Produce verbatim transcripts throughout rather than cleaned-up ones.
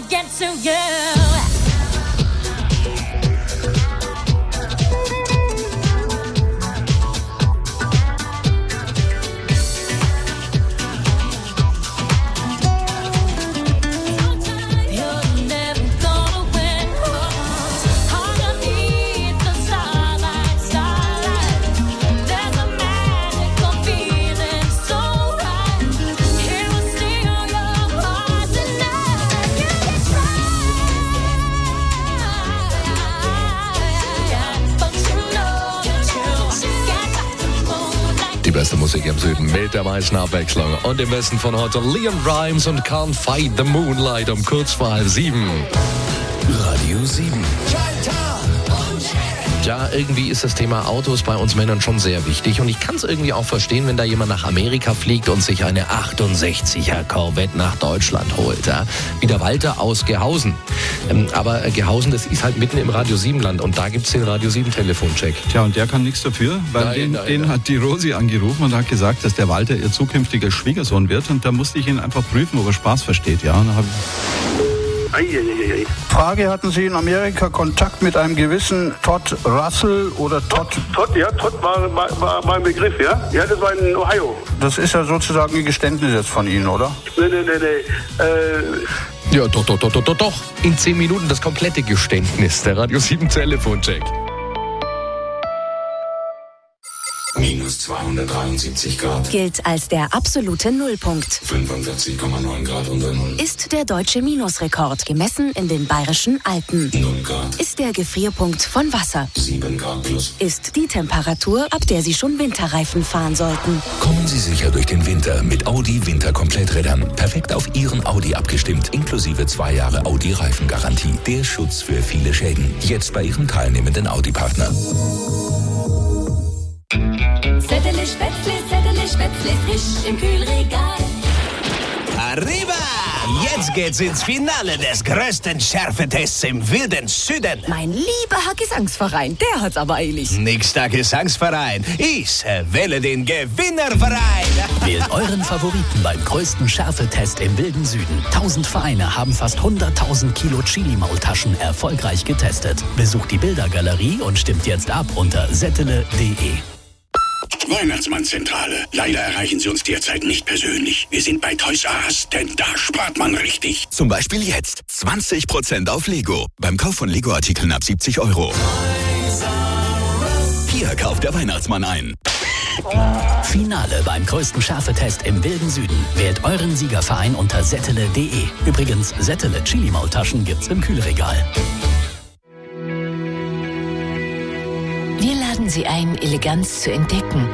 get to you. Die beste Musik im Süden mit der meisten Abwechslung. Und im Westen von heute Leon Rimes und Can't Fight the Moonlight um kurz vor halb sieben. Radio sieben. Ja, irgendwie ist das Thema Autos bei uns Männern schon sehr wichtig. Und ich kann es irgendwie auch verstehen, wenn da jemand nach Amerika fliegt und sich eine achtundsechziger Corvette nach Deutschland holt. Ja? Wie der Walter aus Gehausen. Ähm, aber Gehausen, das ist halt mitten im Radio sieben Land. Und da gibt es den Radio sieben Telefoncheck. Tja, und der kann nichts dafür, weil Nein, den, nein, den nein. hat die Rosi angerufen und hat gesagt, dass der Walter ihr zukünftiger Schwiegersohn wird. Und da musste ich ihn einfach prüfen, ob er Spaß versteht. Ja, und dann hab ich Eieieiei. Frage, hatten Sie in Amerika Kontakt mit einem gewissen Todd Russell oder Todd? Todd, ja, Todd war, war, war mein Begriff, ja? Ja, das war in Ohio. Das ist ja sozusagen ein Geständnis jetzt von Ihnen, oder? Nee, nee, nee, nee. Äh, Ja, doch, doch, doch, doch, doch, doch. In zehn Minuten das komplette Geständnis. Der Radio sieben Telefoncheck. Minus zweihundertdreiundsiebzig Grad, Gilt als der absolute Nullpunkt. fünfundvierzig Komma neun Grad unter Null, Ist der deutsche Minusrekord gemessen in den bayerischen Alpen. null Grad, Ist der Gefrierpunkt von Wasser. sieben Grad plus. Ist die Temperatur, ab der Sie schon Winterreifen fahren sollten. Kommen Sie sicher durch den Winter mit Audi Winterkompletträdern. Perfekt auf Ihren Audi abgestimmt, inklusive zwei Jahre Audi-Reifengarantie. Der Schutz für viele Schäden. Jetzt bei Ihrem teilnehmenden Audi-Partner. Zettel, Spätzle, Zettel, Spätzle, frisch im Kühlregal. Arriba! Jetzt geht's ins Finale des größten Schärfetests im wilden Süden. Mein lieber Herr Gesangsverein, der hat's aber eilig. Nächster Gesangsverein. Ich wähle den Gewinnerverein. Wählt euren Favoriten beim größten Schärfetest im wilden Süden. Tausend Vereine haben fast hunderttausend Kilo Chili-Maultaschen erfolgreich getestet. Besucht die Bildergalerie und stimmt jetzt ab unter settele punkt de. Weihnachtsmannzentrale. Leider erreichen Sie uns derzeit nicht persönlich. Wir sind bei Toys R Us, denn da spart man richtig. Zum Beispiel jetzt zwanzig Prozent auf Lego. Beim Kauf von Lego-Artikeln ab siebzig Euro. Hier kauft der Weihnachtsmann ein. Finale beim größten Schärfetest im wilden Süden. Wählt euren Siegerverein unter settele punkt de. Übrigens, Settele Chili-Maultaschen gibt's im Kühlregal. Wir laden Sie ein, Eleganz zu entdecken,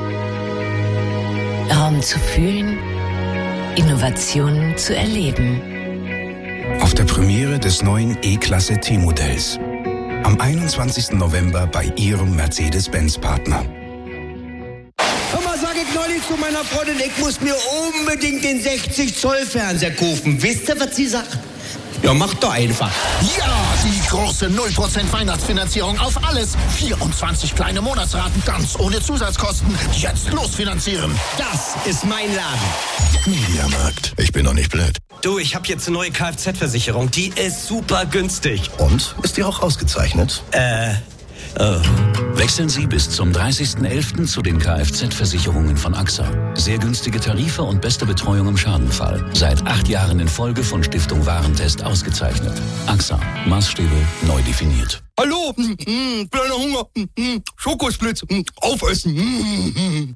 Raum zu fühlen, Innovationen zu erleben. Auf der Premiere des neuen E-Klasse T-Modells. Am einundzwanzigsten November bei Ihrem Mercedes-Benz-Partner. Hör mal, sag ich neulich zu meiner Freundin, ich muss mir unbedingt den sechzig Zoll Fernseher kaufen. Wisst ihr, was sie sagt? Ja, mach doch einfach. Ja, die große null Prozent Weihnachtsfinanzierung auf alles. vierundzwanzig kleine Monatsraten, ganz ohne Zusatzkosten. Jetzt losfinanzieren. Das ist mein Laden. Mediamarkt. Ich bin doch nicht blöd. Du, ich habe jetzt eine neue Kfz-Versicherung. Die ist super günstig. Und? Ist die auch ausgezeichnet? Äh... Oh. Wechseln Sie bis zum dreißigsten elften zu den Kfz-Versicherungen von A X A. Sehr günstige Tarife und beste Betreuung im Schadenfall. Seit acht Jahren in Folge von Stiftung Warentest ausgezeichnet. A X A. Maßstäbe neu definiert. Hallo, mmh, kleiner Hunger, mmh, Schokosplitz, mmh, aufessen. Mmh.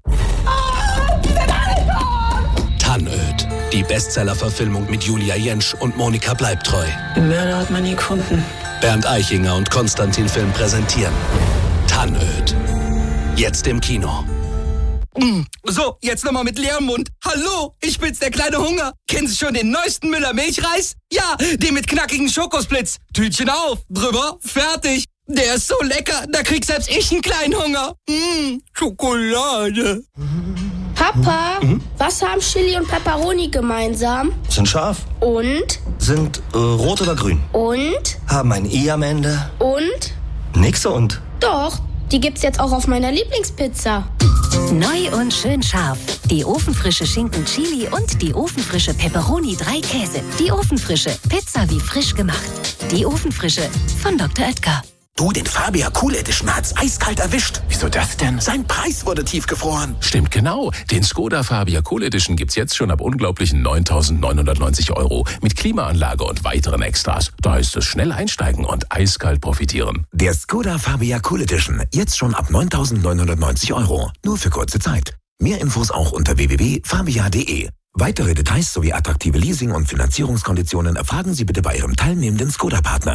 Tannöd. Die Bestseller-Verfilmung mit Julia Jentsch und Monika Bleibtreu. Den Mörder hat man nie gefunden. Bernd Eichinger und Konstantin Film präsentieren. Tannöd. Jetzt im Kino. So, jetzt nochmal mit leerem Mund. Hallo, ich bin's, der kleine Hunger. Kennen Sie schon den neuesten Müller-Milchreis? Ja, den mit knackigen Schokosplitz. Tütchen auf, drüber, fertig. Der ist so lecker, da krieg selbst ich einen kleinen Hunger. Mmh, Schokolade. Papa, mhm. was haben Chili und Pepperoni gemeinsam? Sind scharf. Und? Sind äh, rot oder grün. Und? Haben ein I am Ende. Und? Nix und. Doch, Die gibt's jetzt auch auf meiner Lieblingspizza. Neu und schön scharf. Die ofenfrische Schinken Chili und die ofenfrische Pepperoni drei Käse. Die ofenfrische Pizza wie frisch gemacht. Die ofenfrische von Doktor Oetker. Du, den Fabia Cool Edition hat's eiskalt erwischt. Wieso das denn? Sein Preis wurde tiefgefroren. Stimmt genau. Den Skoda Fabia Cool Edition gibt's jetzt schon ab unglaublichen neuntausendneunhundertneunzig Euro. Mit Klimaanlage und weiteren Extras. Da heißt es schnell einsteigen und eiskalt profitieren. Der Skoda Fabia Cool Edition. Jetzt schon ab neuntausendneunhundertneunzig Euro. Nur für kurze Zeit. Mehr Infos auch unter w w w punkt fabia punkt d e. Weitere Details sowie attraktive Leasing- und Finanzierungskonditionen erfragen Sie bitte bei Ihrem teilnehmenden Skoda-Partner.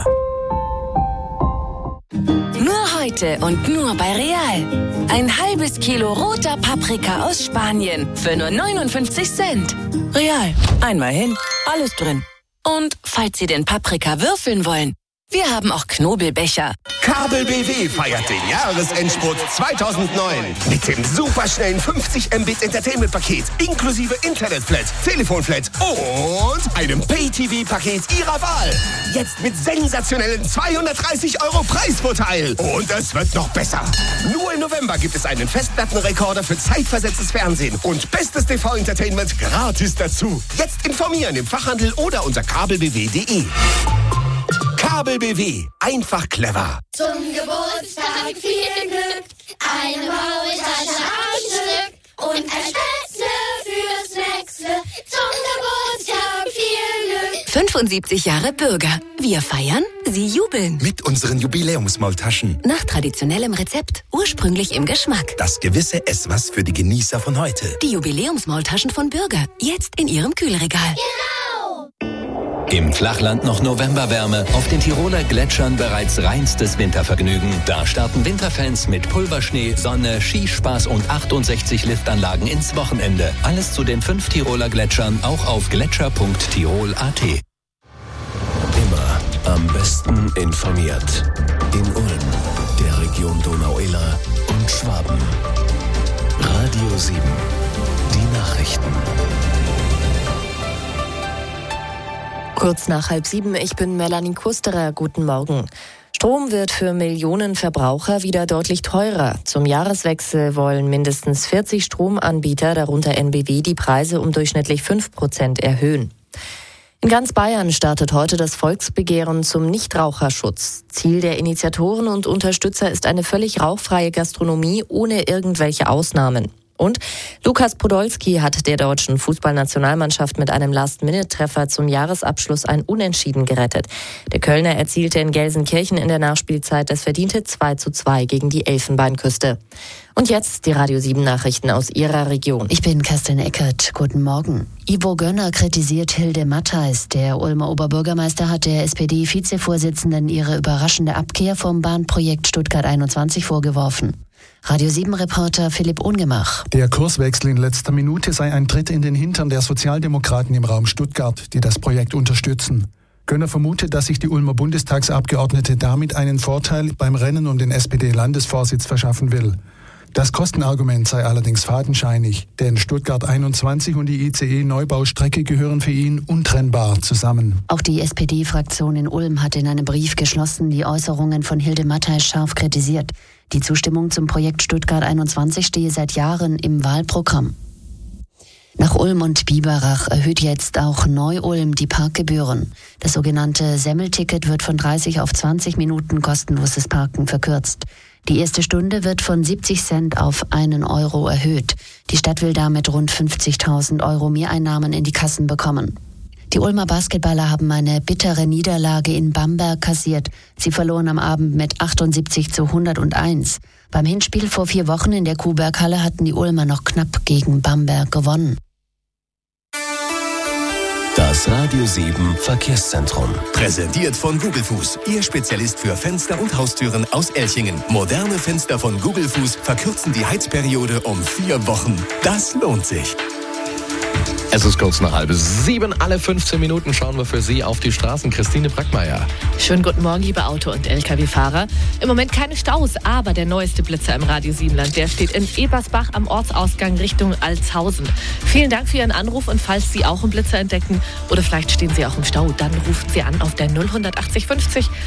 Nur heute und nur bei Real. Ein halbes Kilo roter Paprika aus Spanien für nur neunundfünfzig Cent. Real, einmal hin, alles drin. Und falls Sie den Paprika würfeln wollen, wir haben auch Knobelbecher. Kabel B W feiert den Jahresendspurt zweitausendneun mit dem superschnellen fünfzig Mbit Entertainment-Paket inklusive Internetflat, Telefonflat und einem Pay-T V-Paket Ihrer Wahl. Jetzt mit sensationellen zweihundertdreißig Euro Preisvorteil. Und es wird noch besser. Nur im November gibt es einen Festplattenrekorder für zeitversetztes Fernsehen und bestes T V-Entertainment gratis dazu. Jetzt informieren im Fachhandel oder unter kabel b w punkt d e. Kabel B W. Einfach clever. Zum Geburtstag viel Glück, eine Maultasche am Stück und ein Spätzle fürs Nächste. Zum Geburtstag viel Glück. fünfundsiebzig Jahre Bürger. Wir feiern, Sie jubeln. Mit unseren Jubiläumsmaultaschen. Nach traditionellem Rezept, ursprünglich im Geschmack. Das gewisse Esswas für die Genießer von heute. Die Jubiläumsmaultaschen von Bürger. Jetzt in Ihrem Kühlregal. Genau. Im Flachland noch Novemberwärme, auf den Tiroler Gletschern bereits reinstes Wintervergnügen. Da starten Winterfans mit Pulverschnee, Sonne, Skispaß und achtundsechzig Liftanlagen ins Wochenende. Alles zu den fünf Tiroler Gletschern, auch auf gletscher punkt tirol punkt a t. Immer am besten informiert. In Ulm, der Region Donau-Iller und Schwaben. Radio sieben, die Nachrichten. Kurz nach halb sieben, ich bin Melanie Kusterer. Guten Morgen. Strom wird für Millionen Verbraucher wieder deutlich teurer. Zum Jahreswechsel wollen mindestens vierzig Stromanbieter, darunter N B W, die Preise um durchschnittlich fünf Prozent erhöhen. In ganz Bayern startet heute das Volksbegehren zum Nichtraucherschutz. Ziel der Initiatoren und Unterstützer ist eine völlig rauchfreie Gastronomie ohne irgendwelche Ausnahmen. Und Lukas Podolski hat der deutschen Fußballnationalmannschaft mit einem Last-Minute-Treffer zum Jahresabschluss ein Unentschieden gerettet. Der Kölner erzielte in Gelsenkirchen in der Nachspielzeit das verdiente zwei zu zwei gegen die Elfenbeinküste. Und jetzt die Radio sieben Nachrichten aus Ihrer Region. Ich bin Kerstin Eckert. Guten Morgen. Ivo Gönner kritisiert Hilde Mattheis. Der Ulmer Oberbürgermeister hat der S P D-Vizevorsitzenden ihre überraschende Abkehr vom Bahnprojekt Stuttgart einundzwanzig vorgeworfen. Radio sieben-Reporter Philipp Ungemach. Der Kurswechsel in letzter Minute sei ein Tritt in den Hintern der Sozialdemokraten im Raum Stuttgart, die das Projekt unterstützen. Gönner vermutet, dass sich die Ulmer Bundestagsabgeordnete damit einen Vorteil beim Rennen um den S P D-Landesvorsitz verschaffen will. Das Kostenargument sei allerdings fadenscheinig, denn Stuttgart einundzwanzig und die I C E-Neubaustrecke gehören für ihn untrennbar zusammen. Auch die S P D-Fraktion in Ulm hat in einem Brief geschlossen die Äußerungen von Hilde Mattheis scharf kritisiert. Die Zustimmung zum Projekt Stuttgart einundzwanzig stehe seit Jahren im Wahlprogramm. Nach Ulm und Biberach erhöht jetzt auch Neu-Ulm die Parkgebühren. Das sogenannte Semmelticket wird von dreißig auf zwanzig Minuten kostenloses Parken verkürzt. Die erste Stunde wird von siebzig Cent auf einen Euro erhöht. Die Stadt will damit rund fünfzigtausend Euro Mehreinnahmen in die Kassen bekommen. Die Ulmer Basketballer haben eine bittere Niederlage in Bamberg kassiert. Sie verloren am Abend mit achtundsiebzig zu hunderteins. Beim Hinspiel vor vier Wochen in der Kuhberghalle hatten die Ulmer noch knapp gegen Bamberg gewonnen. Das Radio sieben Verkehrszentrum. Präsentiert von Gugelfuß, Ihr Spezialist für Fenster und Haustüren aus Elchingen. Moderne Fenster von Gugelfuß verkürzen die Heizperiode um vier Wochen. Das lohnt sich. Es ist kurz nach halb sieben. Alle fünfzehn Minuten schauen wir für Sie auf die Straßen. Christine Brackmeier. Schönen guten Morgen, liebe Auto- und L K W-Fahrer. Im Moment keine Staus, aber der neueste Blitzer im Radio sieben-Land, der steht in Ebersbach am Ortsausgang Richtung Altshausen. Vielen Dank für Ihren Anruf und falls Sie auch einen Blitzer entdecken oder vielleicht stehen Sie auch im Stau, dann rufen Sie an auf der null achtzig fünfzig